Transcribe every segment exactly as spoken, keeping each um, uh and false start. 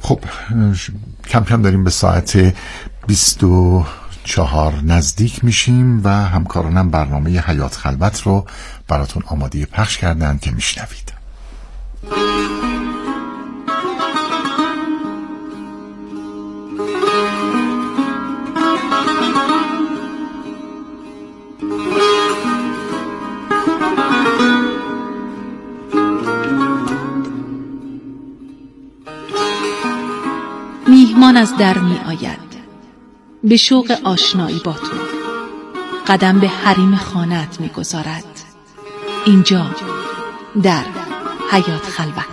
خب کم کم داریم به ساعت بیست و چهار نزدیک میشیم و همکارانم برنامه حیات خلوت رو براتون آماده پخش کردن که میشنوید. میهمان از در می آید به شوق آشنایی با تو، قدم به حریم خانه‌ات می گذارد. اینجا در حیات خلوت.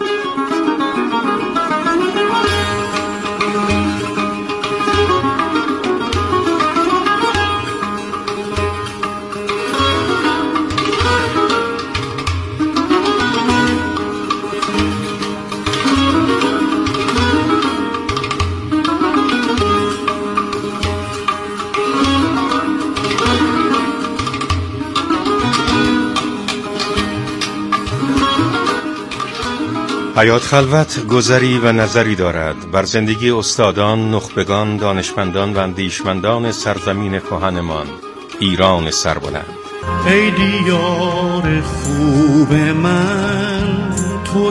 حیات خلوت گذری و نظری دارد بر زندگی استادان، نخبگان، دانشمندان و اندیشمندان سرزمین کهنمان، ایران سربلند. ای دیار خوب من، تو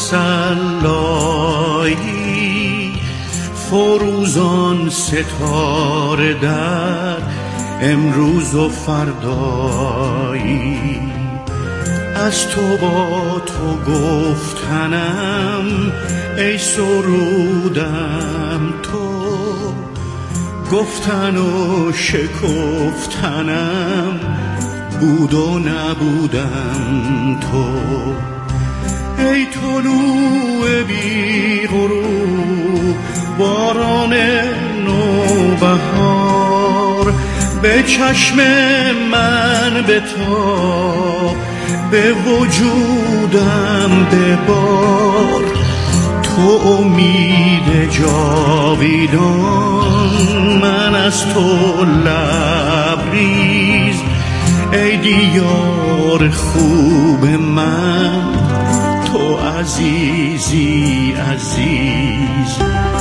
تسلایی، فروزان ستاره در امروز و فردایی. از تو با تو گفتنم ای سرودم تو، گفتن و شکفتنم بود و نبودم تو. ای طلوع بی غروب باران نوبهار، به چشم من بتاب، به وجودم ببار. تو امید جاویدان، من از تو لبریز. ای دیار خوب من، تو عزیزی عزیز.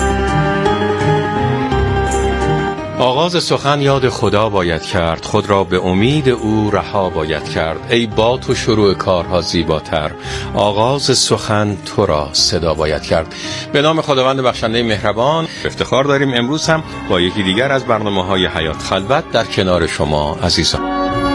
آغاز سخن یاد خدا باید کرد، خود را به امید او رها باید کرد. ای با تو شروع کارها زیباتر، آغاز سخن تو را صدا باید کرد. به نام خداوند بخشنده مهربان افتخار داریم امروز هم با یکی دیگر از برنامه‌های حیات خلوت در کنار شما عزیزان.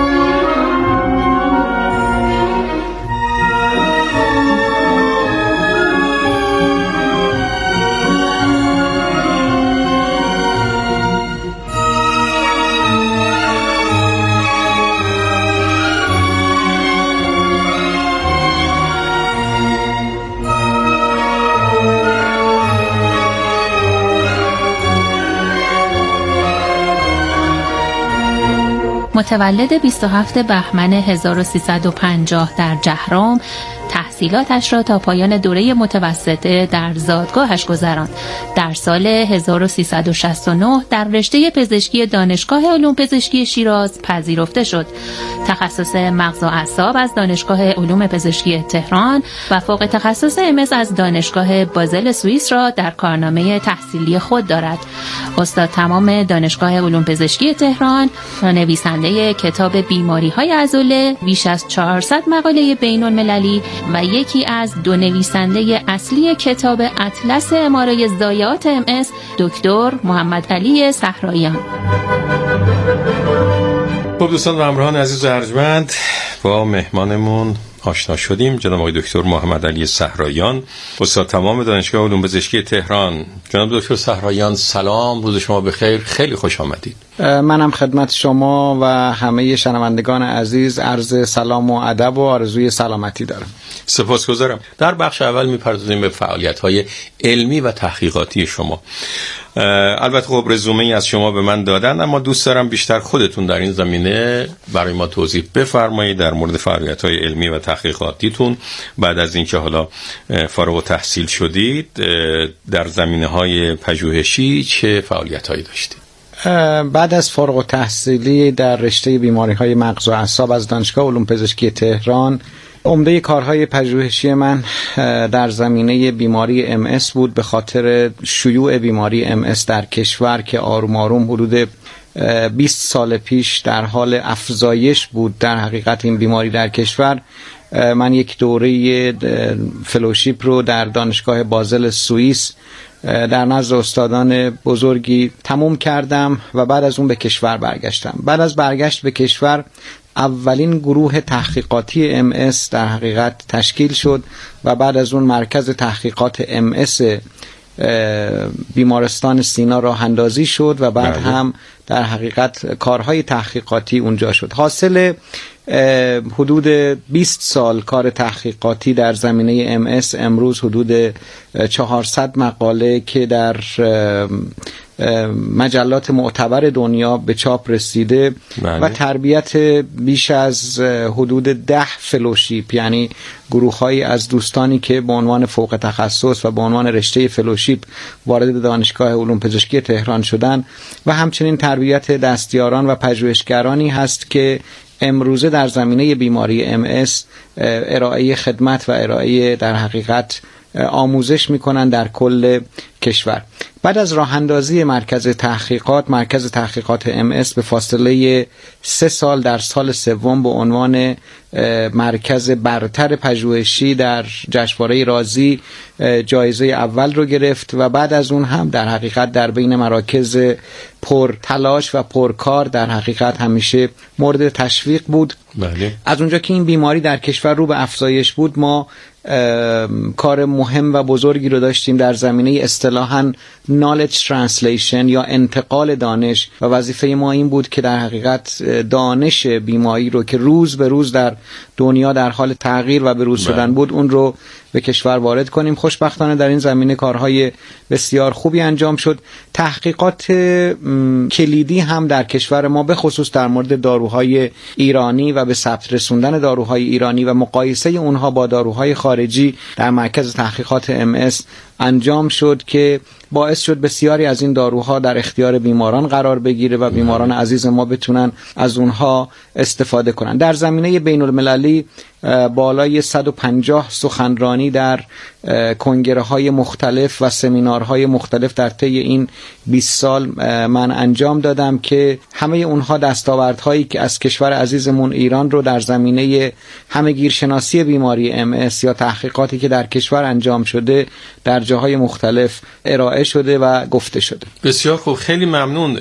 متولد بیست و هفتم بهمن هزار و سیصد و پنجاه در جهرم، تحصیلاتش را تا پایان دوره متوسطه در زادگاهش گذراند. در سال هزار و سیصد و شصت و نه در رشته پزشکی دانشگاه علوم پزشکی شیراز پذیرفته شد. تخصص مغز و اعصاب از دانشگاه علوم پزشکی تهران و فوق تخصص ام اس از دانشگاه بازل سوئیس را در کارنامه تحصیلی خود دارد. استاد تمام دانشگاه علوم پزشکی تهران، نویسنده کتاب بیماری‌های عضله، بیش از چهارصد مقاله بین‌المللی و یکی از دو نویسنده اصلی کتاب اطلس ام‌آرآی ضایعات ام اس، دکتر محمد علی صحراییان. خب دوستان و همراهان عزیز و ارجمند، با مهمانمون آشنا شدیم. جناب آقای دکتر محمد علی صحراییان، استاد تمام دانشگاه علوم پزشکی تهران. جناب دکتر صحراییان سلام، روز شما بخیر، خیلی خوش آمدید. منم خدمت شما و همه شنوندگان عزیز عرض سلام و ادب و آرزوی سلامتی دارم. سپاسگزارم. در بخش اول می‌پردازیم به فعالیت‌های علمی و تحقیقاتی شما. البته خب رزومه‌ای از شما به من دادن، اما دوست دارم بیشتر خودتون در این زمینه برای ما توضیح بفرمایید در مورد فعالیت‌های علمی و تحقیقاتیتون. بعد از اینکه حالا فارغ التحصیل شدید، در زمینه‌های پژوهشی چه فعالیت‌هایی داشتید؟ بعد از فارغ التحصیلی در رشته بیماری‌های مغز و اعصاب از دانشگاه علوم پزشکی تهران عمده کارهای پژوهشی من در زمینه بیماری ام اس بود، به خاطر شیوع بیماری ام اس در کشور که آروم آروم حدود بیست سال پیش در حال افزایش بود در حقیقت این بیماری در کشور. من یک دوره فلوشیپ رو در دانشگاه بازل سوئیس در نزد استادان بزرگی تموم کردم و بعد از اون به کشور برگشتم. بعد از برگشت به کشور اولین گروه تحقیقاتی ام اس در حقیقت تشکیل شد و بعد از اون مرکز تحقیقات ام اس بیمارستان سینا راه اندازی شد و بعد بله. هم در حقیقت کارهای تحقیقاتی اونجا شد. حاصل حدود بیست سال کار تحقیقاتی در زمینه ام اس امروز حدود چهارصد مقاله که در مجلات معتبر دنیا به چاپ رسیده بله. و تربیت بیش از حدود ده فلوشیپ، یعنی گروه‌هایی از دوستانی که به عنوان فوق تخصص و به عنوان رشته فلوشیپ وارد دانشگاه علوم پزشکی تهران شدن و همچنین تربیت دستیاران و پژوهشگرانی هست که امروزه در زمینه بیماری ام اس ارائه خدمت و ارائه در حقیقت آموزش میکنن در کل کشور. بعد از راه اندازی مرکز تحقیقات مرکز تحقیقات ام اس به فاصله سه سال در سال سوم به عنوان مرکز برتر پژوهشی در جشنواره رازی جایزه اول رو گرفت و بعد از اون هم در حقیقت در بین مراکز پر تلاش و پرکار در حقیقت همیشه مورد تشویق بود. بله. از اونجا که این بیماری در کشور رو به افزایش بود ما کار مهم و بزرگی رو داشتیم در زمینه اصطلاحاً knowledge translation یا انتقال دانش و وظیفه ما این بود که در حقیقت دانش بیماری رو که روز به روز در دنیا در حال تغییر و بروز شدن بود اون رو به کشور وارد کنیم. خوشبختانه در این زمینه کارهای بسیار خوبی انجام شد. تحقیقات کلیدی هم در کشور ما به خصوص در مورد داروهای ایرانی و به ثبت رسوندن داروهای ایرانی و مقایسه اونها با داروهای خارجی در مرکز تحقیقات ام اس انجام شد که باعث شد بسیاری از این داروها در اختیار بیماران قرار بگیره و بیماران عزیز ما بتونن از اونها استفاده کنن. در زمینه بین المللی بالای صد و پنجاه سخنرانی در کنگره های مختلف و سمینارهای مختلف در طی این بیست سال من انجام دادم که همه اونها دستاوردهایی که از کشور عزیزمون ایران رو در زمینه همه‌گیرشناسی بیماری ام اس یا تحقیقاتی که در کشور انجام شده در جاهای مختلف ارائه شده و گفته شده. بسیار خوب، خیلی ممنون.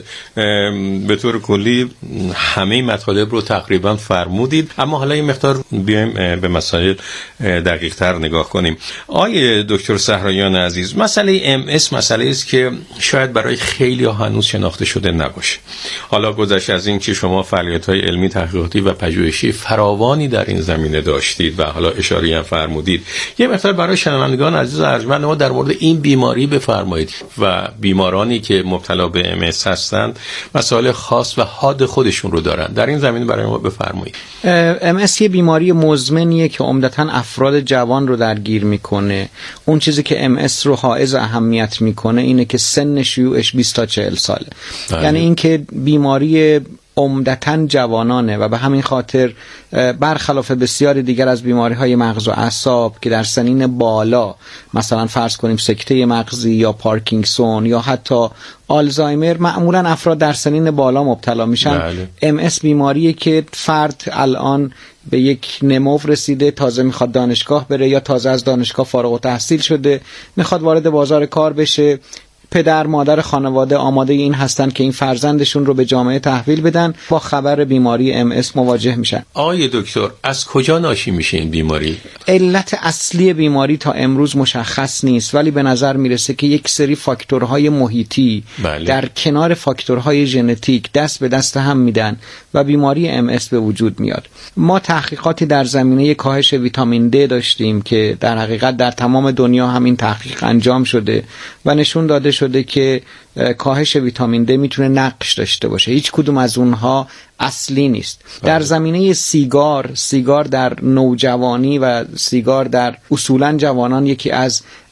به طور کلی همه مطالب رو تقریبا فرمودید، اما حالا این مقدار بیایم به مسائل دقیق تر نگاه کنیم. آقای دکتر صحراییان عزیز، مسئله ام اس مسئله است که شاید برای خیلی ها هنوز شناخته شده نباشه. حالا گذشته از این که شما فعالیت‌های علمی تحقیقاتی و پژوهشی فراوانی در این زمینه داشتید و حالا اشاره هم فرمودید، یه مقدار برای شنوندگان عزیز و ارجمند ما در مورد این بیماری بفرمایید و بیمارانی که مبتلا به ام اس هستند مسائل خاص و حاد خودشون رو دارن، در این زمینه برای ما بفرمایید. ام اس یه بیماری مزمنیه که عمدتاً افراد جوان رو درگیر میکنه. اون چیزی که ام اس رو حائز اهمیت میکنه اینه که سن شیوعش بیست تا چهل ساله. بله. یعنی اینکه بیماری عمدتاً جوانانه و به همین خاطر برخلاف بسیاری دیگر از بیماری‌های مغز و اعصاب که در سنین بالا، مثلا فرض کنیم سکته مغزی یا پارکینسون یا حتی آلزایمر، معمولاً افراد در سنین بالا مبتلا میشن. بله. ام اس بیماریه که فرد الان به یک نمو رسیده، تازه میخواد دانشگاه بره یا تازه از دانشگاه فارغ التحصیل شده، میخواد وارد بازار کار بشه. پدر مادر خانواده آماده این هستن که این فرزندشون رو به جامعه تحویل بدن، با خبر بیماری ام اس مواجه میشن. آقای دکتر، از کجا ناشی میشه این بیماری؟ علت اصلی بیماری تا امروز مشخص نیست، ولی به نظر میرسه که یک سری فاکتورهای محیطی بله. در کنار فاکتورهای ژنتیک دست به دست هم میدن و بیماری ام اس به وجود میاد. ما تحقیقاتی در زمینه کاهش ویتامین دی داشتیم که در حقیقت در تمام دنیا همین تحقیق انجام شده و نشون داده شده که کاهش ویتامین دی میتونه نقش داشته باشه. هیچ کدوم از اونها اصلی نیست. در زمینه سیگار، سیگار در نوجوانی و سیگار در اصولاً جوانان یکی از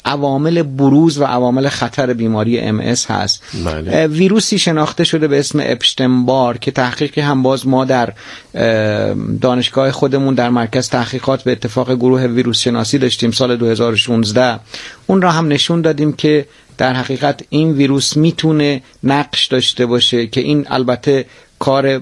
عوامل بروز و عوامل خطر بیماری ام اس هست. بله. ویروسی شناخته شده به اسم اپشتنبار که تحقیقی هم باز ما در دانشگاه خودمون در مرکز تحقیقات به اتفاق گروه ویروس شناسی داشتیم سال دو هزار و شانزده. اون را هم نشون دادیم که در حقیقت این ویروس میتونه نقش داشته باشه که این البته کار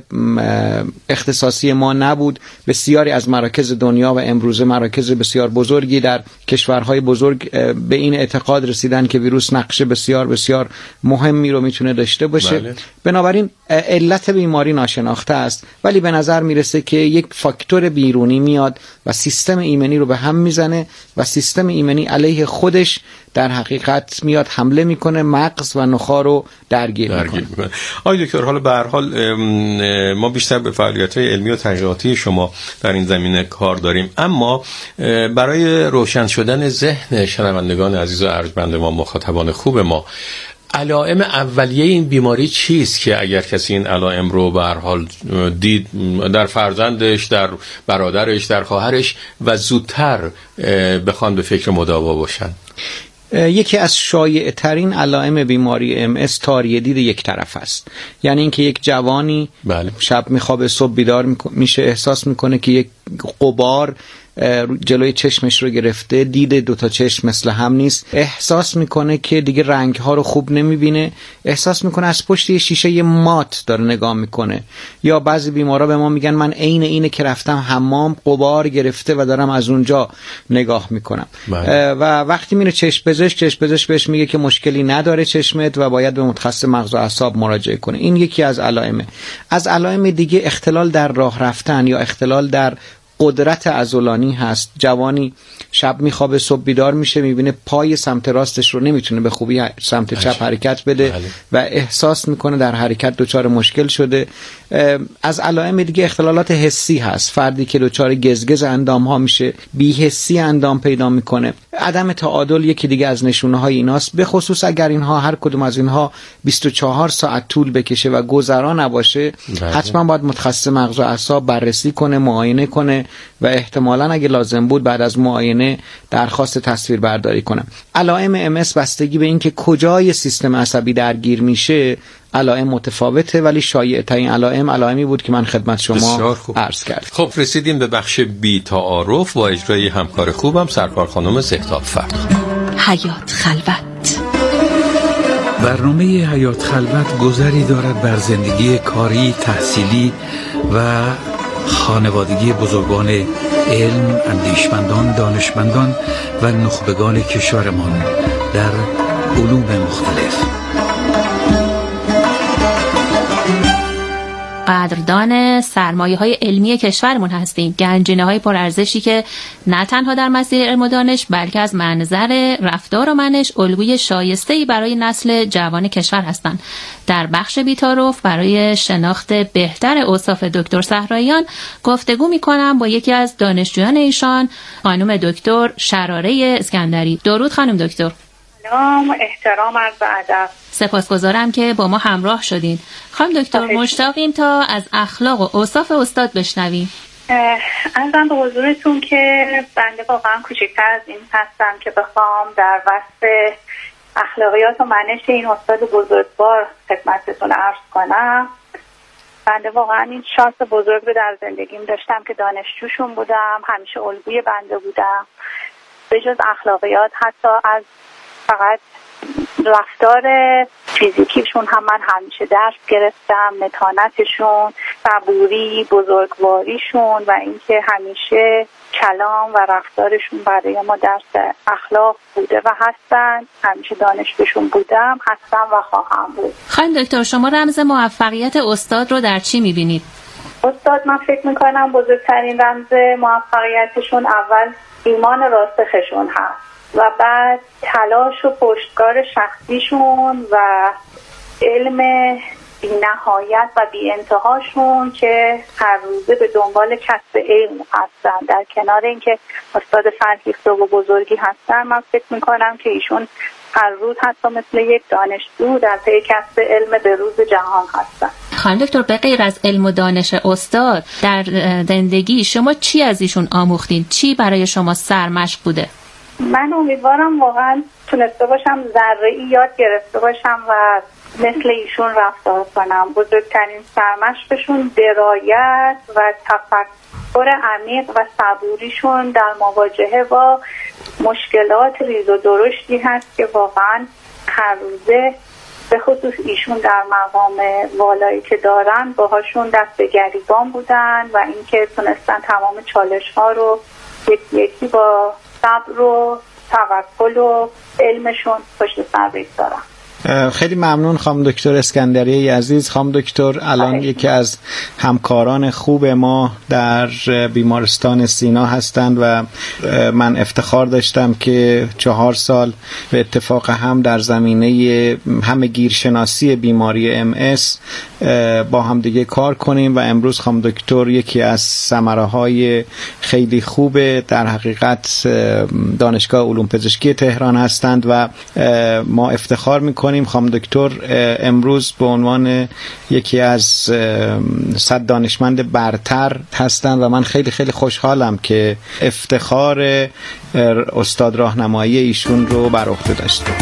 اختصاصی ما نبود. بسیاری از مراکز دنیا و امروزه مراکز بسیار بزرگی در کشورهای بزرگ به این اعتقاد رسیدن که ویروس نقش بسیار بسیار مهمی رو میتونه داشته باشه. بله. بنابراین علت بیماری ناشناخته است، ولی به نظر میرسه که یک فاکتور بیرونی میاد و سیستم ایمنی رو به هم میزنه و سیستم ایمنی علیه خودش در حقیقت میاد حمله میکنه، مغز و نخاع رو درگیر, درگیر میکنه. آقای دکتر، حالا به هر حال ما بیشتر به فعالیت‌های علمی و تحقیقاتی شما در این زمینه کار داریم، اما برای روشن شدن ذهن شنوندگان عزیز و ارجمند ما، مخاطبان خوب ما، علائم اولیه این بیماری چیست که اگر کسی این علائم رو به هر حال دید در فرزندش، در برادرش، در خواهرش و زودتر بخوان به فکر مداوا باشن؟ یکی از شایع ترین علائم بیماری ام اس تاریه دید یک طرف است. یعنی اینکه یک جوانی بله. شب میخوابه، صبح بیدار میشه، احساس میکنه که یک غبار جلوی چشمش رو گرفته، دید دوتا چشم مثل هم نیست، احساس میکنه که دیگه رنگ ها رو خوب نمیبینه، احساس میکنه از پشت یه شیشه مات داره نگاه میکنه. یا بعضی بیمارا به ما میگن من عین اینه که رفتم حمام غبار گرفته و دارم از اونجا نگاه میکنم. بله. و وقتی میره چشم پزشک، چشم پزشک بهش میگه که مشکلی نداره چشمت و باید به متخصص مغز و اعصاب مراجعه کنه. این یکی از علائمه. از علائم دیگه اختلال در راه رفتن یا اختلال در قدرت عضلانی هست. جوانی شب میخوابه، صبح بیدار میشه، میبینه پای سمت راستش رو نمیتونه به خوبی سمت چپ حرکت بده بله. و احساس میکنه در حرکت دچار مشکل شده. از علائم دیگه اختلالات حسی هست. فردی که دچار گزگز اندام ها میشه، بی‌حسی اندام پیدا میکنه. عدم تعادل یکی دیگه از نشونه های ایناست، به خصوص اگر اینها هر کدوم از اینها بیست و چهار ساعت طول بکشه و گذرا نباشه بله. حتما باید متخصص مغز و اعصاب بررسی کنه، معاینه کنه و احتمالاً اگه لازم بود بعد از معاینه درخواست تصویر برداری کنه. علائم ام اس بستگی به اینکه کجای سیستم عصبی درگیر میشه علائم متفاوته، ولی شایع ترین علائم علائمی بود که من خدمت شما عرض کردم. خب رسیدیم به بخش بی تعارف با اجرای همکار خوبم سرکار خانم سهتاب فرخ. حیات خلوت. برنامه حیات خلوت گذری دارد بر زندگی کاری، تحصیلی و خانوادگی بزرگان علم، اندیشمندان، دانشمندان و نخبگان کشورمان در علوم مختلف. قدردان سرمایه های علمی کشورمون هستیم، گنجینه های پرارزشی که نه تنها در مسیر علم و دانش بلکه از منظر رفتار و منش الگوی شایسته‌ای برای نسل جوان کشور هستند. در بخش بی‌تعارف برای شناخت بهتر اوصاف دکتر صحراییان گفتگو می‌کنم با یکی از دانشجویان ایشان، خانم دکتر شراره اسکندری. درود خانم دکتر. سلام، احترام عرض ادب. سپاسگزارم که با ما همراه شدین. خانم دکتر مشتاقیم تا از اخلاق و اوصاف استاد بشنویم. عرضم به حضورتون که بنده واقعا کوچکتر از این هستم که بخوام در وصف اخلاقیات و منش این استاد بزرگوار خدمتتون عرض کنم. بنده واقعا این شانس بزرگ رو در زندگیم داشتم که دانشجوشون بودم، همیشه الگوی بنده بودم. به جز اخلاقیات حتی از فقط رفتار فیزیکیشون هم من همیشه درس گرفتم، متانتشون، صبوری، بزرگواریشون و اینکه همیشه کلام و رفتارشون برای ما درس اخلاق بوده و هستن. همیشه دانشجوشون بودم، هستم و خواهم بود. خانم دکتر، شما رمز موفقیت استاد رو در چی میبینید؟ استاد من فکر میکنم بزرگترین رمز موفقیتشون اول ایمان راسخشون هست و بعد تلاش و پشتکار شخصیشون و علم بی نهایت و بی انتهاشون که هر روزه به دنبال کسب علم هستن. در کنار اینکه استاد فرهیخته و بزرگی هستن، من فکر میکنم که ایشون هر روز حتی مثل یک دانشجو در پی کسب علم به روز جهان هستن. خانم دکتر، به غیر از علم و دانش استاد در زندگی شما چی از ایشون آموختین؟ چی برای شما سرمشق بوده؟ من امیدوارم واقعا تونسته باشم ذره‌ای یاد گرفته باشم و مثل ایشون رفتار کنم. بزرگترین سرمشقشون درایت و تفکر عمیق و صبوریشون در مواجهه با مشکلات ریز و درشتی هست که واقعا هر روزه به خصوص ایشون در مقام والایی که دارن باهاشون دست به گریبان بودن و اینکه تونستن تمام چالش ها رو یکی یکی با صبر و توکل و علمشون پشت سر بگذارن. خیلی ممنون خانم دکتر اسکندری عزیز. خانم دکتر الان آه. یکی از همکاران خوب ما در بیمارستان سینا هستند و من افتخار داشتم که چهار سال به اتفاق هم در زمینه همه گیرشناسی بیماری ام اس با هم دیگه کار کنیم و امروز خانم دکتر یکی از ثمره‌های خیلی خوب در حقیقت دانشگاه علوم پزشکی تهران هستند و ما افتخار می‌کنیم خانم دکتر امروز به عنوان یکی از صد دانشمند برتر هستند و من خیلی خیلی خوشحالم که افتخار استاد راهنمایی ایشون رو بر عهده داشتیم.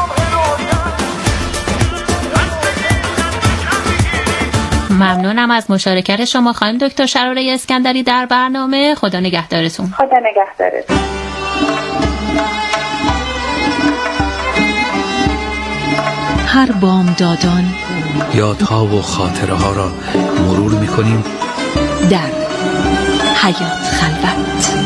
ممنونم از مشارکت شما خانم دکتر شراره اسکندری در برنامه. خدا نگهدارتون. خدا نگهدارتون. هر بامدادان یادها و خاطره ها را مرور می‌کنیم در حیات خلوت.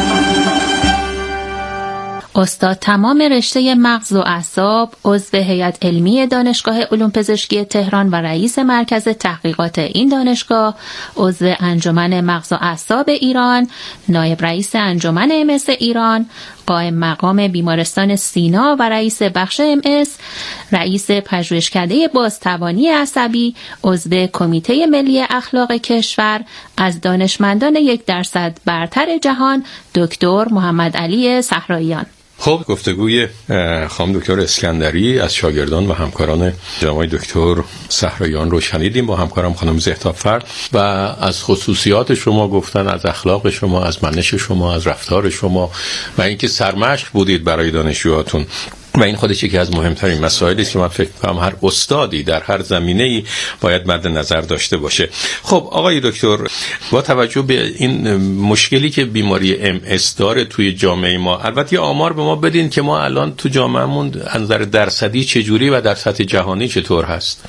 استاد تمام رشته مغز و اعصاب، عضو هیئت علمی دانشگاه علوم پزشکی تهران و رئیس مرکز تحقیقات این دانشگاه، عضو انجمن مغز و اعصاب ایران، نایب رئیس انجمن ام اس ایران، قائم مقام بیمارستان سینا و رئیس بخش ام اس، رئیس پژوهشکده بازتوانی عصبی، عضو کمیته ملی اخلاق کشور، از دانشمندان یک درصد برتر جهان، دکتر محمد علی صحراییان. خب گفتگوی خانم دکتر اسکندری از شاگردان و همکاران جناب دکتر صحراییان رو شنیدیم با همکارم خانم زهتاب‌فر و از خصوصیات شما گفتن، از اخلاق شما، از منش شما، از رفتار شما و اینکه سرمشق بودید برای دانشجوهاتون و این خودش یکی از مهمترین مسائلی است که من فکر می‌کنم هر استادی در هر زمینه‌ای باید مد نظر داشته باشه. خب آقای دکتر، با توجه به این مشکلی که بیماری ام اس داره توی جامعه ما، البته یه آمار به ما بدین که ما الان تو جامعهمون از نظر درصدی چجوری و در سطح جهانی چطور هست؟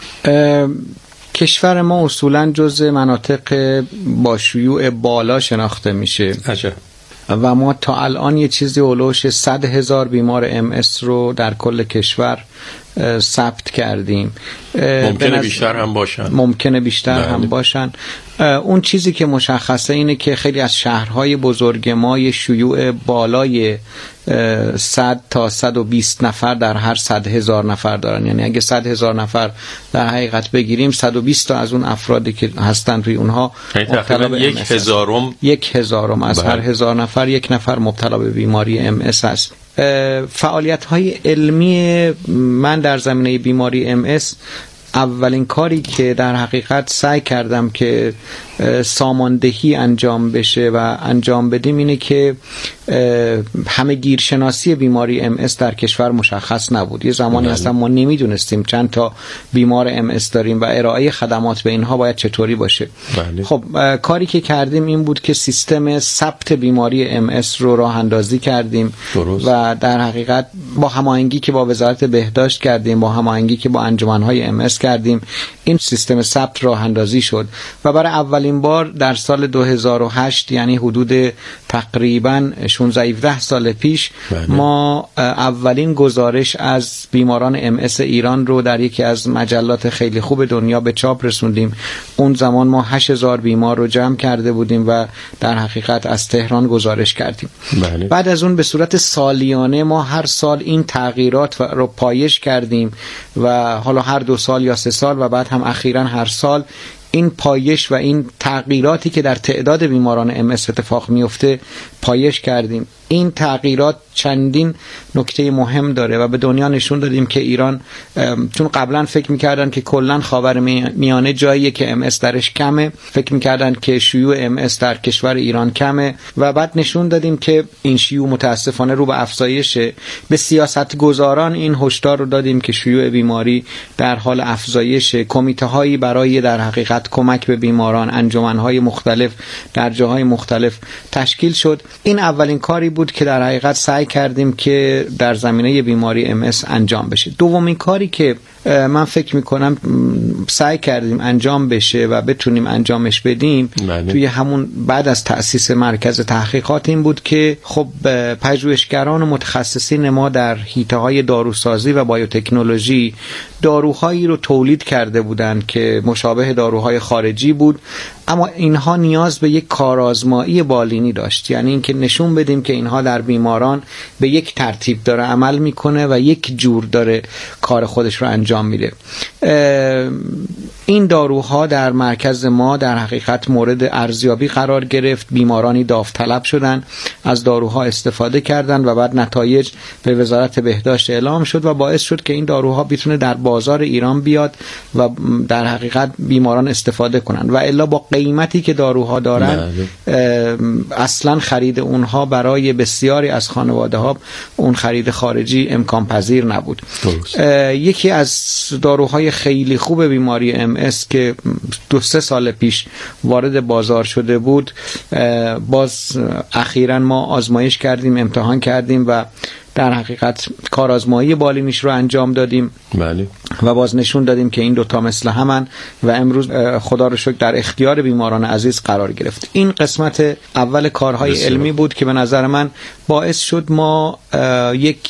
کشور ما اصولاً جزء مناطق با شیوع بالا شناخته میشه. عجب. و ما تا الان یه چیزی اولوش صد هزار بیمار ام اس رو در کل کشور ثبت کردیم. ممکنه بیشتر هم باشن. ممکنه بیشتر هم باشن. اون چیزی که مشخصه اینه که خیلی از شهرهای بزرگ ما یه شیوع بالای صد تا صد و بیست نفر در هر صد هزار نفر دارن. یعنی اگه صد هزار نفر در حقیقت بگیریم، صد و بیست تا از اون افرادی که هستن توی اونها مبتلا به یک هزارم یک هزارم از هر هزار نفر یک نفر مبتلا به بیماری ام اس هست. فعالیت‌های علمی من در زمینه بیماری ام اس، اولین کاری که در حقیقت سعی کردم که ساماندهی انجام بشه و انجام بدیم اینه که همه گیرشناسی بیماری ام اس در کشور مشخص نبود. یه زمانی اصلا ما نمیدونستیم چند تا بیمار ام اس داریم و ارائه خدمات به اینها باید چطوری باشه. بله. خب کاری که کردیم این بود که سیستم ثبت بیماری ام اس رو راه اندازی کردیم. درست. و در حقیقت با هماهنگی که با وزارت بهداشت کردیم، با هماهنگی که با انجمن‌های ام اس کردیم، این سیستم ثبت راه اندازی شد و برای اولین بار در سال دو هزار و هشت، یعنی حدود تقریباً شانزده هفده سال پیش، بله. ما اولین گزارش از بیماران ام اس ایران رو در یکی از مجلات خیلی خوب دنیا به چاپ رسوندیم. اون زمان ما هشت هزار بیمار رو جمع کرده بودیم و در حقیقت از تهران گزارش کردیم. بله. بعد از اون به صورت سالیانه ما هر سال این تغییرات رو پایش کردیم و حالا هر دو سال یا سه سال و بعد هم اخیراً هر سال این پایش و این تغییراتی که در تعداد بیماران ام اس اتفاق میفته پایش کردیم. این تغییرات چندین نکته مهم داره و به دنیا نشون دادیم که ایران، چون قبلا فکر میکردن که کلا خاورمیانه جاییه که ام اس درش کمه، فکر میکردن که شیوع ام اس در کشور ایران کمه و بعد نشون دادیم که این شیوع متاسفانه رو به افزایشه. به سیاستگزاران این هشدار رو دادیم که شیوع بیماری در حال افزایشه. کمیته هایی برای در حقیقت کمک به بیماران، انجمن های مختلف در جاهای مختلف تشکیل شد. این اولین کاری بود که در حقیقت سعی کردیم که در زمینه بیماری ام اس انجام بشه. دومین کاری که من فکر میکنم سعی کردیم انجام بشه و بتونیم انجامش بدیم بله. توی همون بعد از تأسیس مرکز تحقیقات این بود که خب پژوهشگران و متخصصین ما در حیطه‌های داروسازی و بایوتکنولوژی داروهایی رو تولید کرده بودند که مشابه داروهای خارجی بود، اما اینها نیاز به یک کارآزمایی بالینی داشت، یعنی اینکه نشون بدیم که اینها در بیماران به یک ترتیب داره عمل میکنه و یک جور داره کار خودش رو انجام میده. این داروها در مرکز ما در حقیقت مورد ارزیابی قرار گرفت. بیمارانی داوطلب شدن، از داروها استفاده کردن و بعد نتایج به وزارت بهداشت اعلام شد و باعث شد که این داروها بتونه در بازار ایران بیاد و در حقیقت بیماران استفاده کنن و الا با قیمتی که داروها دارن اصلا خرید اونها برای بسیاری از خانواده ها اون خرید خارجی امکان پذیر نبود. یکی از داروهای خیلی خوب بیماری ام اس که دو سه سال پیش وارد بازار شده بود، باز اخیراً ما آزمایش کردیم، امتحان کردیم و در حقیقت کارآزمایی بالینیش رو انجام دادیم بله. و باز نشون دادیم که این دوتا مثل همن و امروز خدا رو شکر در اختیار بیماران عزیز قرار گرفت. این قسمت اول کارهای بسیار. علمی بود که به نظر من باعث شد ما یک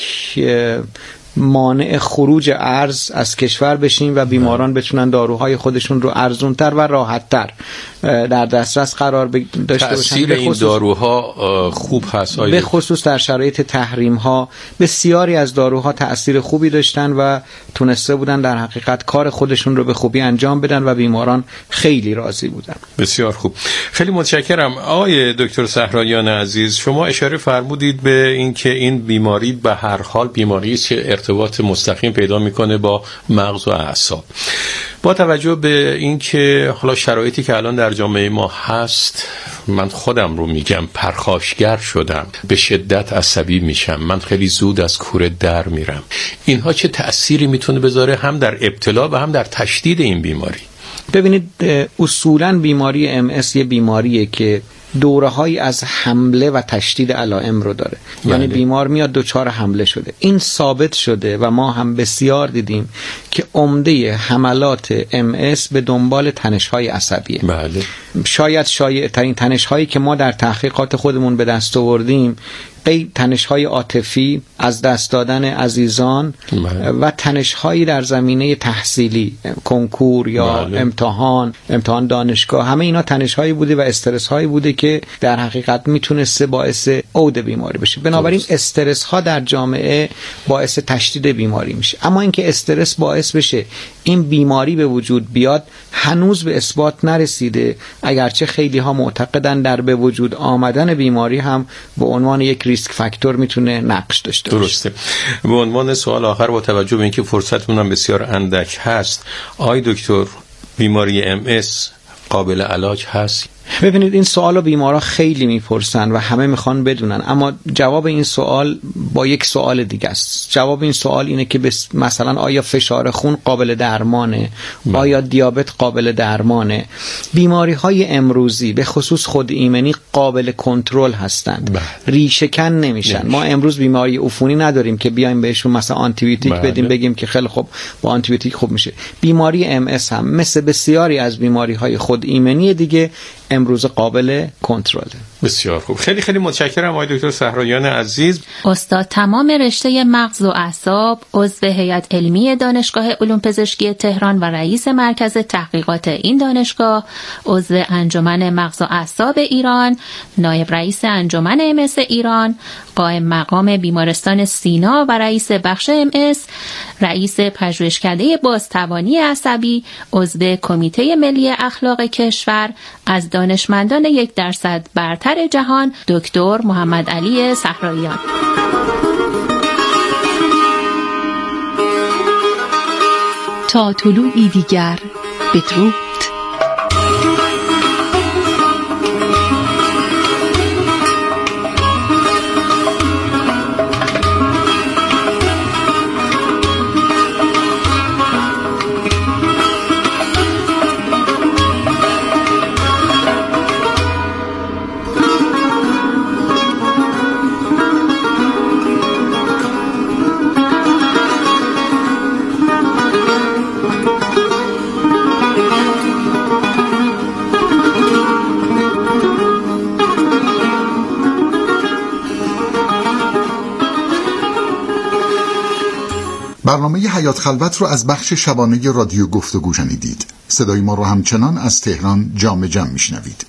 مانع خروج ارز از کشور بشیم و بیماران بتونن داروهای خودشون رو ارزونتر و راحتتر در دسترس قرار داشته باشن. تأثیر این داروها خوب هست آیا؟ به خصوص در شرایط تحریم ها بسیاری از داروها تأثیر خوبی داشتن و تونسته بودن در حقیقت کار خودشون رو به خوبی انجام بدن و بیماران خیلی راضی بودن. بسیار خوب، خیلی متشکرم. آقای دکتر صحراییان عزیز، شما اشاره فرمودید به اینکه این بیماری به هر حال بیماری است که ارتباط مستقیم پیدا میکنه با مغز و اعصاب. با توجه به اینکه حالا شرایطی که الان در جامعه ما هست، من خودم رو میگم پرخاشگر شدم، به شدت عصبی میشم، من خیلی زود از کوره در میرم. اینها چه تأثیری میتونه بذاره هم در ابتلا و هم در تشدید این بیماری؟ ببینید اصولاً بیماری ام اس یه بیماریه که دوره‌هایی از حمله و تشدید علائم رو داره. بله. یعنی بیمار میاد دچار حمله شده. این ثابت شده و ما هم بسیار دیدیم که عمده حملات ام اس به دنبال تنش‌های عصبیه. بله. شاید شایع ترین تنش‌هایی که ما در تحقیقات خودمون به دست آوردیم ای تنش‌های عاطفی، از دست دادن عزیزان بله. و تنش‌هایی در زمینه تحصیلی، کنکور یا بله. امتحان، امتحان دانشگاه، همه اینا تنش‌هایی بوده و استرس‌هایی بوده که در حقیقت میتونسته باعث عود بیماری بشه. بنابراین استرس‌ها در جامعه باعث تشدید بیماری میشه. اما اینکه استرس باعث بشه این بیماری به وجود بیاد هنوز به اثبات نرسیده، اگرچه خیلی ها معتقدن در به وجود آمدن بیماری هم به عنوان یک ریسک فاکتور میتونه نقش داشته باشه. درسته. به عنوان سوال آخر، با توجه به اینکه فرصتمون هم بسیار اندک هست، آقای دکتر بیماری ام اس قابل علاج هست؟ ببینید این سوالو بیمارا خیلی میپرسن و همه میخوان بدونن، اما جواب این سوال با یک سوال دیگه است. جواب این سوال اینه که مثلا آیا فشار خون قابل درمانه؟ بله. آیا دیابت قابل درمانه؟ بیماری های امروزی به خصوص خود ایمنی قابل کنترل هستند. بله. ریشه کن نمیشن. نمیشه. ما امروز بیماری عفونی نداریم که بیایم بهشون مثلا آنتی بیوتیک بله. بدیم بگیم که خیلی خوب با آنتی بیوتیک خوب میشه. بیماری ام اس هم مثل بسیاری از بیماری های خود ایمنی دیگه امروز قابل کنترله. بسیار خوب، خیلی خیلی متشکرم آقای دکتر صحراییان عزیز. استاد تمام رشته مغز و اعصاب، عضو هیئت علمی دانشگاه علوم پزشکی تهران و رئیس مرکز تحقیقات این دانشگاه، عضو انجمن مغز و اعصاب ایران، نایب رئیس انجمن ام اس ایران، قائم مقام بیمارستان سینا و رئیس بخش ام اس، رئیس پژوهشکده بازتوانی عصبی، عضو کمیته ملی اخلاق کشور، از دانشمندان یک درصد برتر جهان، دکتر محمد علی صحراییان. تا طلوعی دیگر بدرود. برنامه حیات خلوت رو از بخش شبانه رادیو گفتگو شنیدید. صدای ما رو همچنان از تهران جام جم میشنوید.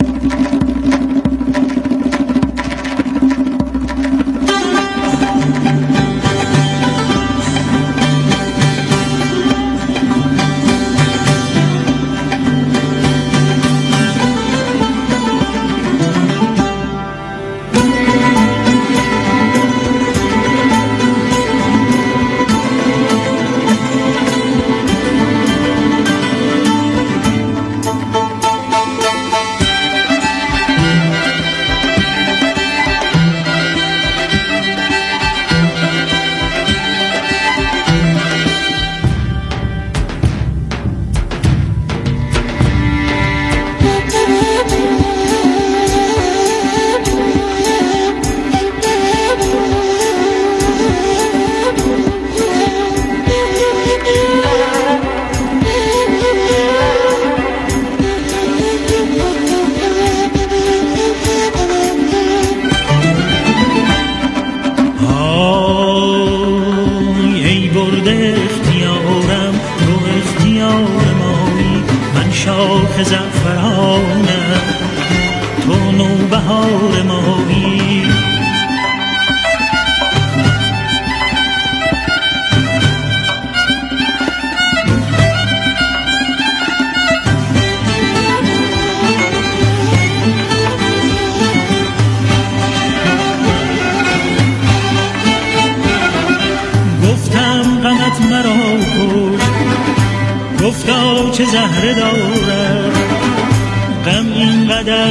گفتا چه زهره دارد غم اینقدر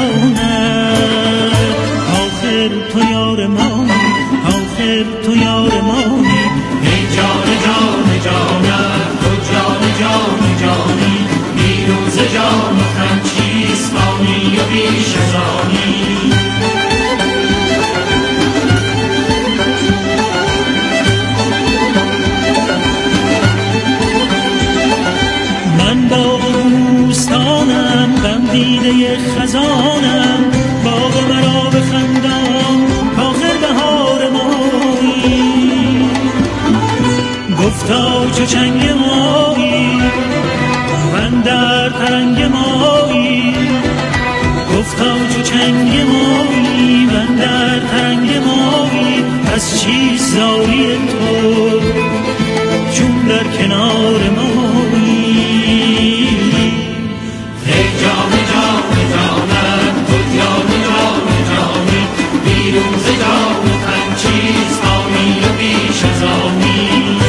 نداند، آخر تو یار مانی، آخر تو یار مانی، ای جان جان جانم تو جان جان جانی، بیروز جان و تن چیست فانی و بیش از آنی. من باغ بوستانم غم دیده خزانم، باغ مرا بخندان کآخر بهار مایی. گفتا چو چنگ مایی من در ترنگ مایی، گفتا چو چنگ مایی من در ترنگ مایی. پس چیست زاری تو چون در کنار مایی. ای جان جان جانم تو جان جان جانی، بیروز جان و تن چیست فانی و بیش از آنی.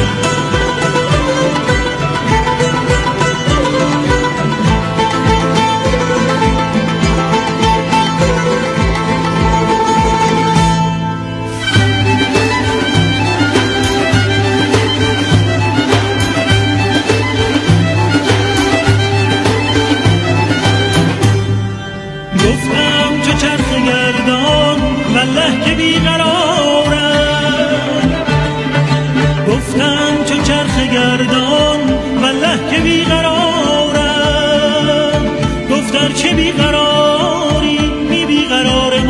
والله که بیقرارم، گفتم چو چرخ گردان والله که بیقرارم. گفتر چه بیقراری بی بیقرار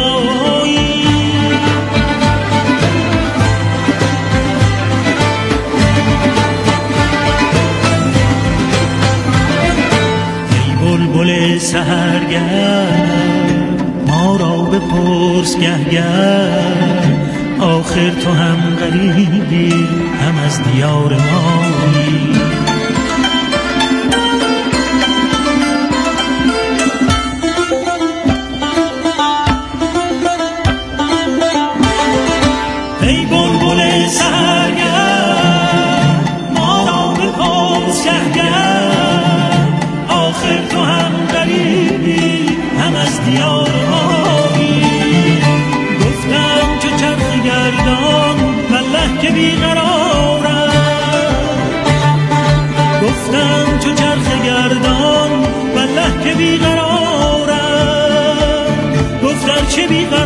بلبل سحرگرد ما را بپرس گهگر، آخر تو هم غریبی هم از دیار مایی. ای بلبل سحرگرد ما را بپرس گهگر، آخر تو هم غریبی هم از دیار مایی. گفتم چو چرخ گردان والله که بیقرارم، گفتم چو چرخ گردان والله که بیقرارم، گفتم چه بیقرارم